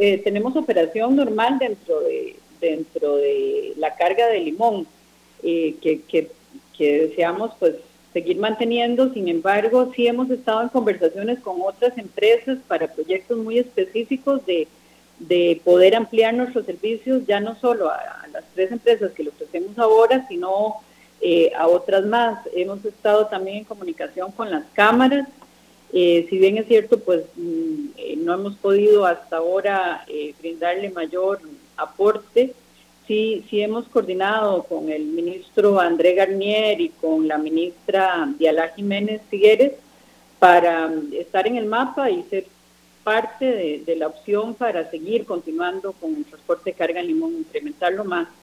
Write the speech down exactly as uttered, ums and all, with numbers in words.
eh, tenemos operación normal dentro de, dentro de la carga de limón, eh, que, que, que deseamos pues seguir manteniendo. Sin embargo, sí hemos estado en conversaciones con otras empresas para proyectos muy específicos de, de poder ampliar nuestros servicios, ya no solo a, a las tres empresas que lo ofrecemos ahora, sino eh, a otras más. Hemos estado también en comunicación con las cámaras. Eh, si bien es cierto, pues mm, eh, no hemos podido hasta ahora eh, brindarle mayor aporte, sí, sí hemos coordinado con el ministro André Garnier y con la ministra Dialá Jiménez Figueres para um, estar en el mapa y ser parte de, de la opción para seguir continuando con el transporte de carga en limón, incrementarlo más.